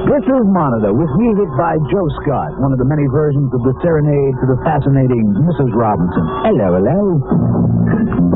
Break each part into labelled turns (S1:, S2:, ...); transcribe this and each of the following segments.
S1: This is Monitor with music by Joe Scott, one of the many versions of the Serenade to the fascinating Mrs. Robinson. Hello, hello.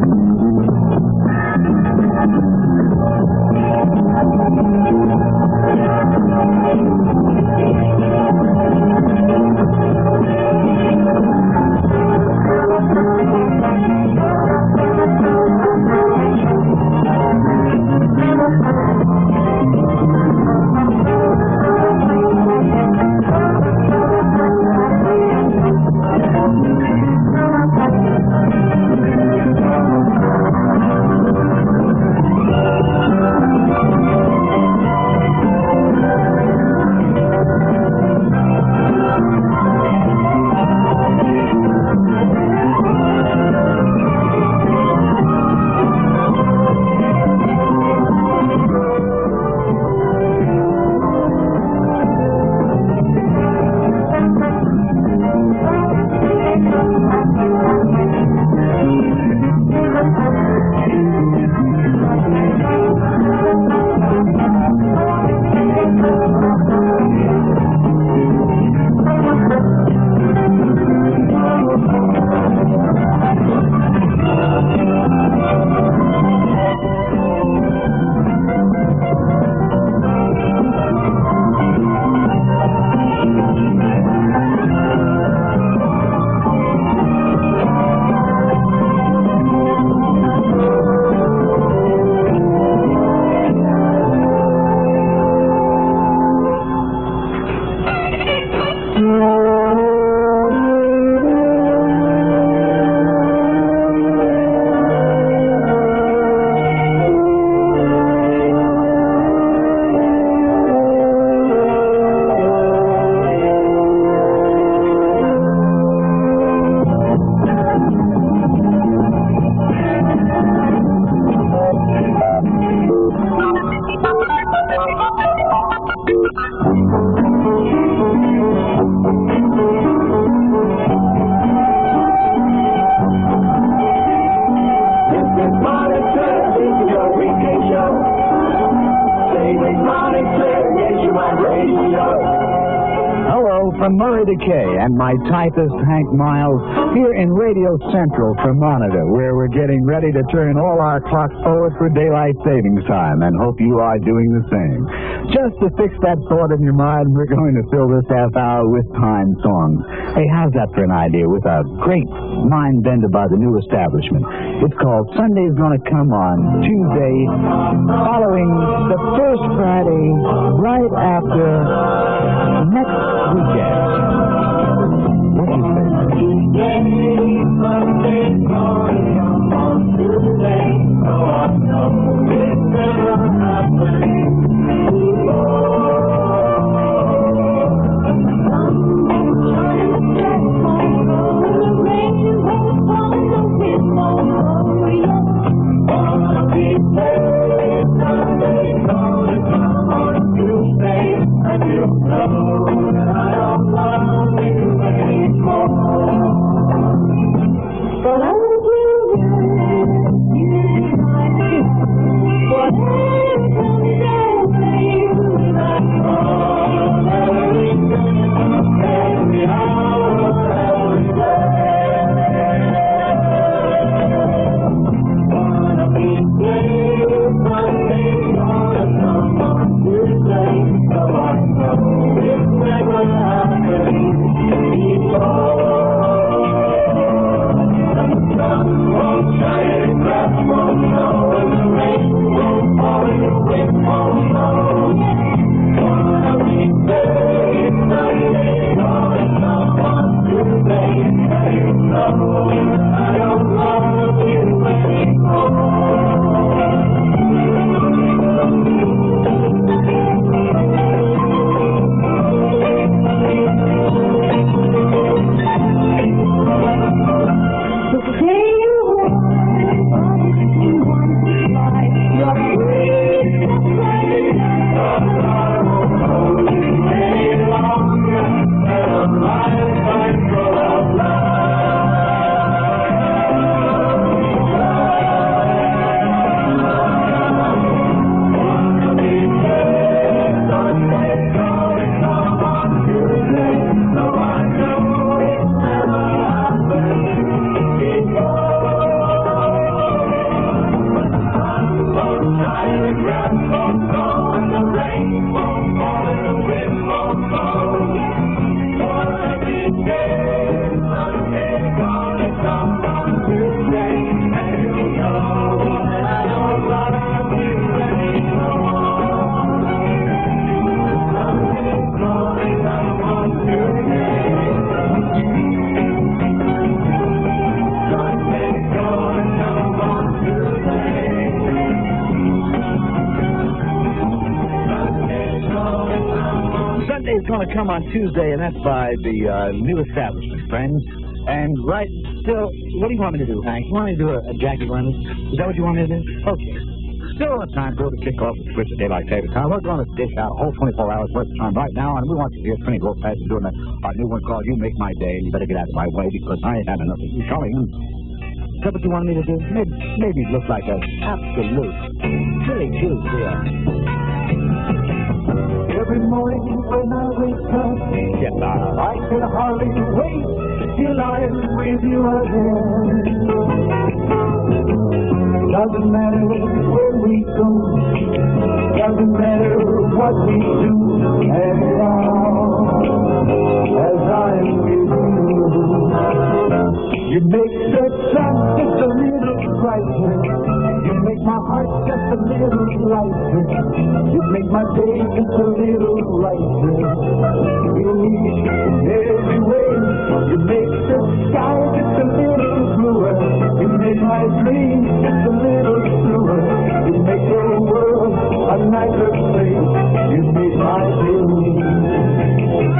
S1: From Murray Decay and my typist, Hank Miles, here in Radio Central for Monitor, where we're getting ready to turn all our clocks forward for daylight savings time, and hope you are doing the same. Just to fix that thought in your mind, we're going to fill this half hour with time songs. Hey, how's that for an idea with a great mind bender by the new establishment? It's called Sunday's Gonna Come on Tuesday, following the first Friday right after next weekend. What do you think? Sunday's gonna come on Tuesday, so I know it's never happening. Monday's going to come on Tuesday, and that's by the new establishment, friends. And still, what do you want me to do, Hank? You want me to do a Jackie Leonard? Is that what you want me to do? Okay. Still enough time for the kickoff and switch to daylight saving time. We're going to dish out a whole 24 hours worth of time right now, and we want you to hear Trini Lopez doing our new one called You Make My Day, and you better get out of my way because I ain't had enough of you coming in. Is that what you wanted me to do? Maybe it looks like an absolute silly juice here.
S2: Every morning when I wake up, I can hardly wait till I'm with you again. Doesn't matter where we go, doesn't matter what we do, as long as I'm with you. You make the sun just a little brighter, you make my heart just a little lighter, you make my day just a little lighter. You need every way, you make the sky just a little bluer, you make my dreams just a little truer, you make the world a nicer place, you make my day.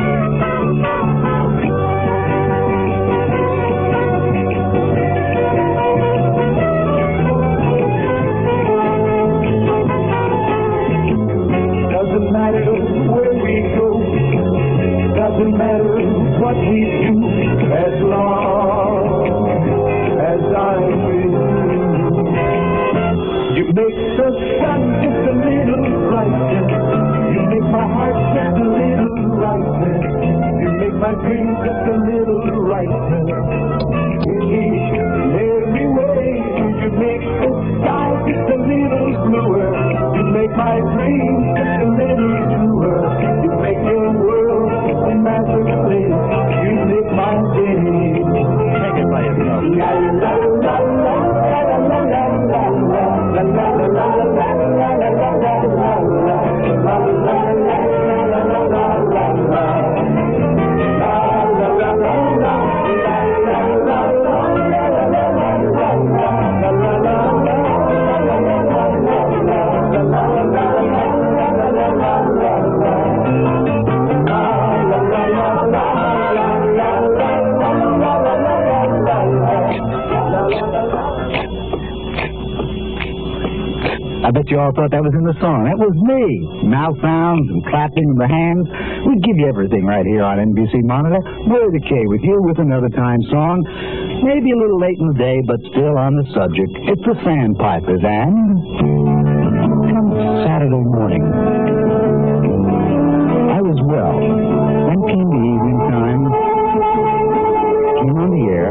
S2: Doesn't matter where we go, doesn't matter what we do, as long as I'm with you. You make the sun just a little brighter, you make my heart just a little lighter, you make my dreams just a little lighter. In every way, you make the sky just a little bluer, you make my dreams just a little truer, you make your world a massive place, you make my day.
S1: Take it by yourself.
S2: La la la la la la la la la la la la
S1: I bet you all thought that was in the song. That was me. Mouth sounds and clapping of the hands. We give you everything right here on NBC Monitor. We're the K with you with another time song. Maybe a little late in the day, but still on the subject. It's the Sandpipers, and come Saturday morning, I was well. Then came the evening time. Came on the air.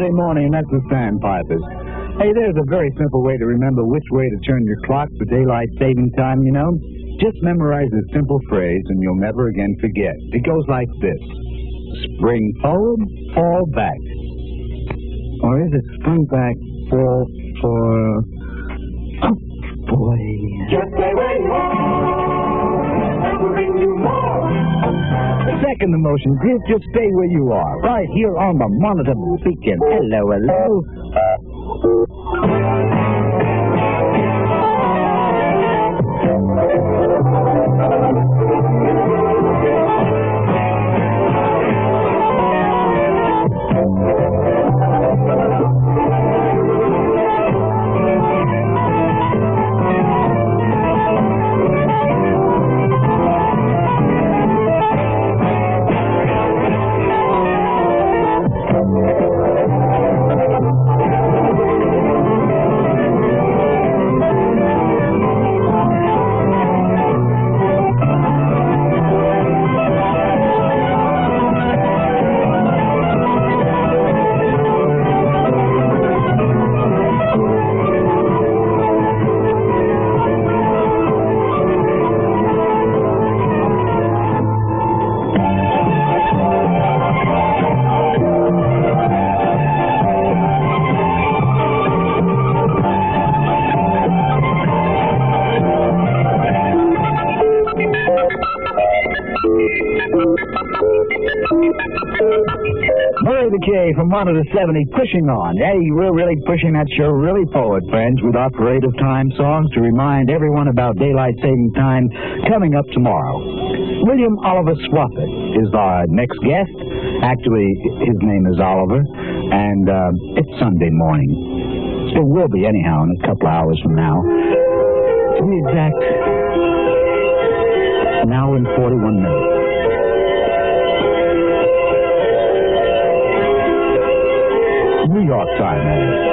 S1: Sunday morning, and that's the Sandpipers. Hey, there's a very simple way to remember which way to turn your clock for daylight saving time, you know. Just memorize this simple phrase, and you'll never again forget. It goes like this. Spring forward, fall back. Or is it spring back, fall for... Oh, boy.
S2: Just stay where you are, and we'll bring you more.
S1: Second emotion is just stay where you are, right here on the Monitor Beacon. Hello, hello. Murray the K from 1 to 70, pushing on. Hey, we're really pushing that show really forward, friends, with our Parade of Time songs to remind everyone about daylight saving time coming up tomorrow. William Oliver Swafford is our next guest. Actually, his name is Oliver, and it's Sunday morning. It will be anyhow in a couple hours from now. To be exact, an hour and 41 minutes. New York time,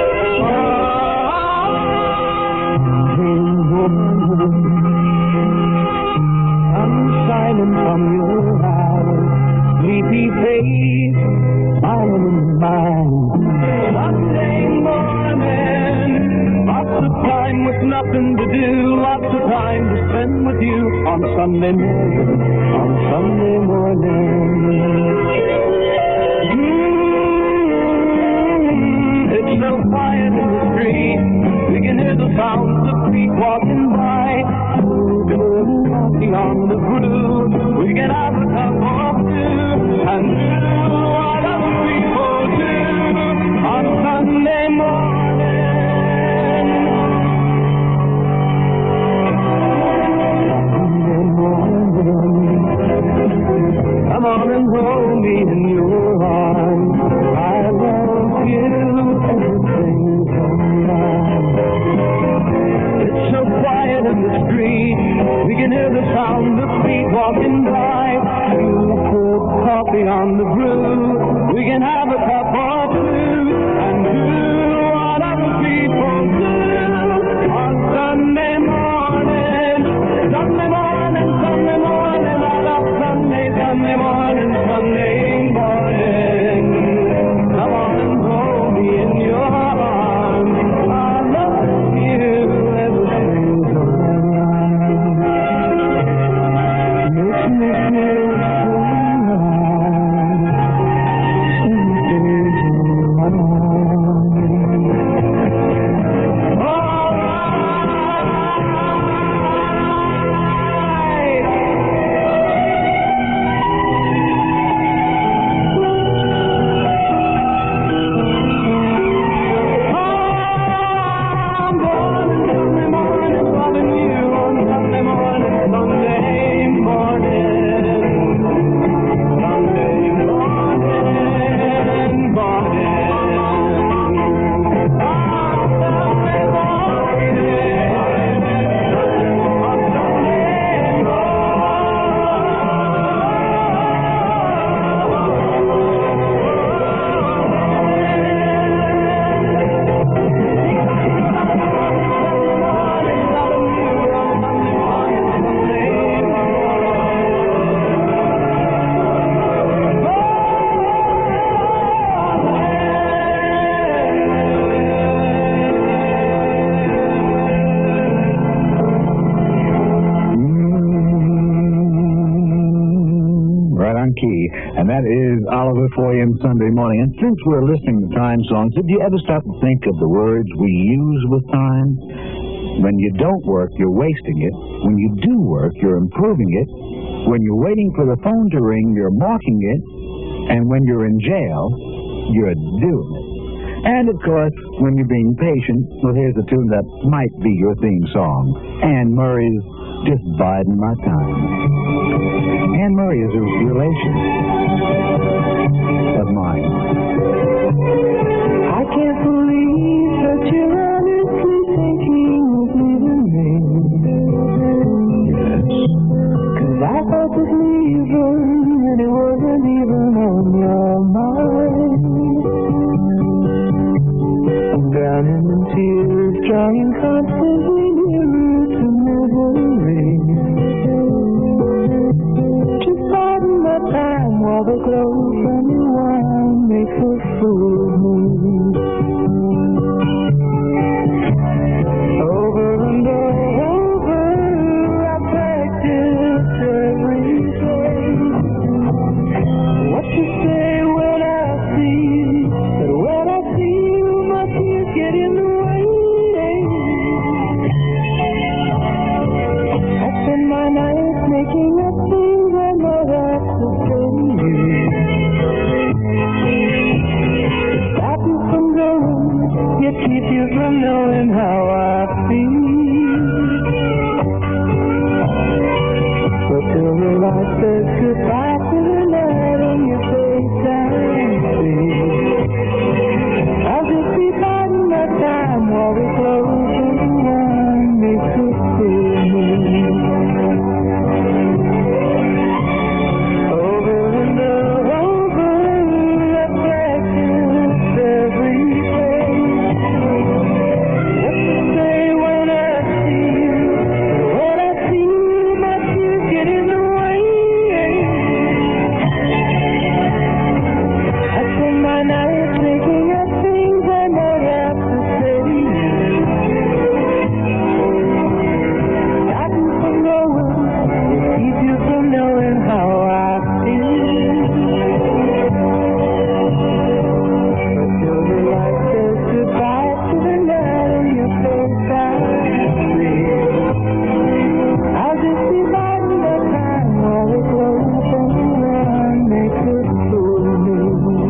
S2: I'm shining from your eyes, sleepy face, mine and mine. Sunday morning, lots of time with nothing to do, lots of time to spend with you on Sunday morning, on Sunday morning. It's so quiet in the street, we can hear the sounds of feet walking by. Good walking on the brew, we can have a cup or two, and do what other people do on Sunday morning. Sunday morning, come on and hold me in your arms. I love you. It's so quiet in the street, we can hear the sound of feet walking by. You put coffee on the brew, we can have a cup or two, and do what other people do on Sunday morning. Sunday morning, Sunday morning, I love Sunday, Sunday morning, Sunday morning. Come on and hold me in your arms. I love you, everything's alright. Makes me feel so Sunday morning.
S1: one key, and that is Oliver Foyam Sunday Morning. And since we're listening to time songs, did you ever stop to think of the words we use with time? When you don't work, you're wasting it. When you do work, you're improving it. When you're waiting for the phone to ring, you're marking it. And when you're in jail, you're doing it. And, of course, when you're being patient, well, here's a tune that might be your theme song. Anne Murray's Just Biding My Time. Anne Murray is a relation of mine.
S2: I can't believe that you're honestly thinking of leaving me.
S1: Yes.
S2: 'Cause I thought that leaving, and it wasn't even on your mind. I'm drowning in tears, trying constantly nearer to misery. Just biding my time while the glow from your wine makes a fool of me. Over and over, I practice every day. What to say when I see that when I see you, my tears get in the way. I spend my nights making up things I know have to say to you. Stop you from going, yet keep you from knowing how I feel. But till the light says goodbye to the night on your face and see, I'll just be biding my time while we close and the wine makes us feel me. Over and over, I practice every day. What to say when I see you? When I see you, my tears get in the way. I spend my nights making up things I never have to say to you. Stop you from going, keep you from knowing how I feel. But till the light says goodbye to the night on your face I see, I'll just be biding my time while the glow from the wine makes us fool of me.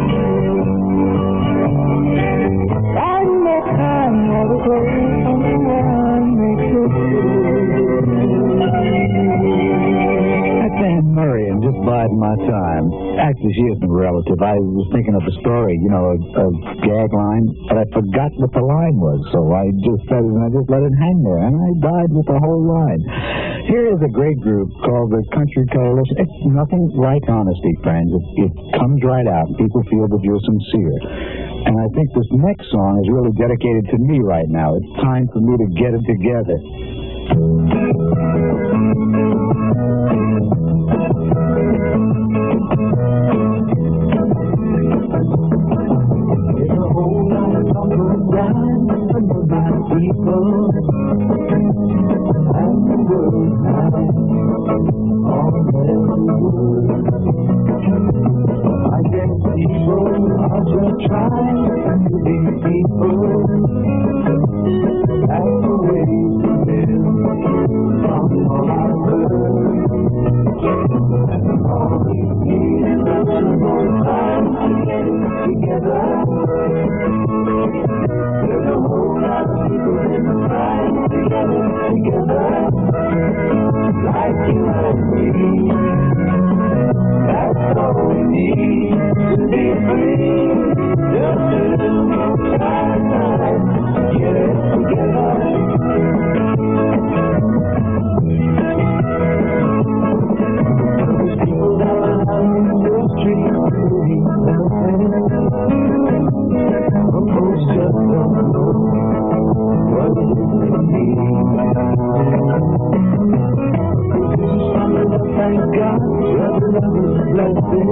S2: Biding my time while the glow from the wine makes us fool of me.
S1: That's Anne Murray and Just Biding My Time. Actually, she isn't a relative. I was thinking of a story, a gag line, but I forgot what the line was, so I just said it and I just let it hang there, and I died with the whole line. Here is a great group called the Country Coalition. It's nothing like honesty, friends. It comes right out, and people feel that you're sincere. And I think this next song is really dedicated to me right now. It's time for me to get it together.
S2: There's a whole lot of talk around about people and the world now all over the world. I guess people are just trying to be people. That's the way to live from all I've heard. And all we need is a little more time to get it together. There's a whole lot of people in the time together, like you and me. That's all we need to be free. Just a little more time to get it together. There's people down on the street sitting most just don't know what it means. Thank God for another blessing.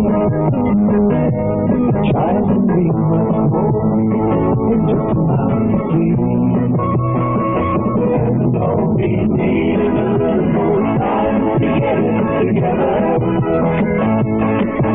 S2: Try to be much more than just my dream. And all we need is a little more time to get it together.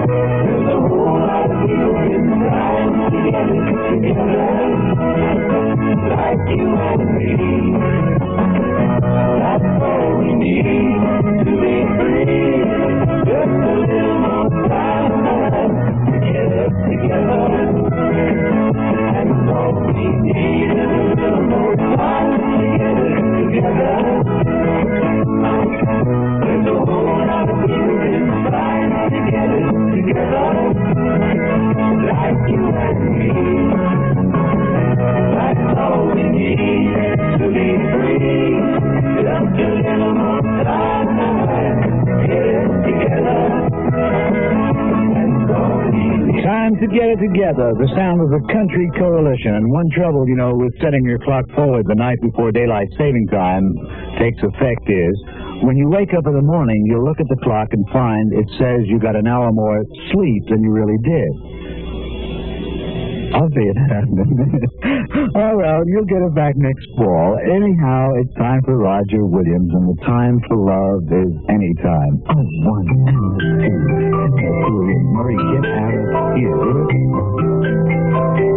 S1: time to get it together. The sound of the Country Coalition. And one trouble, with setting your clock forward the night before daylight saving time takes effect is, when you wake up in the morning, you'll look at the clock and find it says you got an hour more sleep than you really did. I'll see it happen in a minute. Oh, well, you'll get it back next fall. Anyhow, it's time for Roger Williams, and the time for love is any time. Oh, 1 and 2. Murray, get out of here, will you?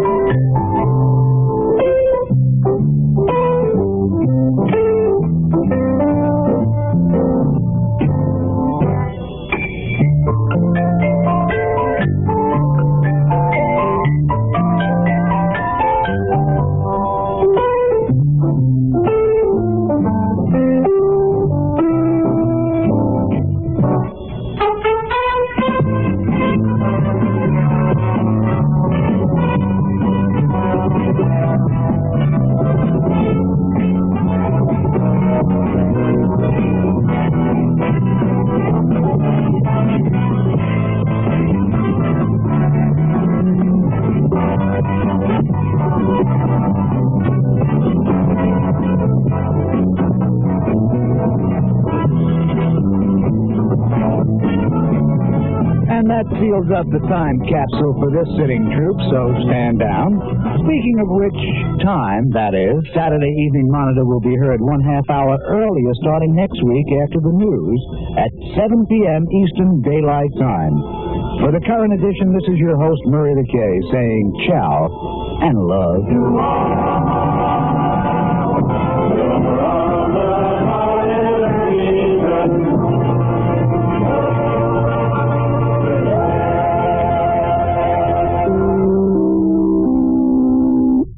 S1: And that seals up the time capsule for this sitting troupe, so stand down. Speaking of which, time, that is, Saturday Evening Monitor will be heard 1/2 hour earlier starting next week after the news at 7 p.m. Eastern Daylight Time. For the current edition, this is your host, Murray the K, saying ciao and love.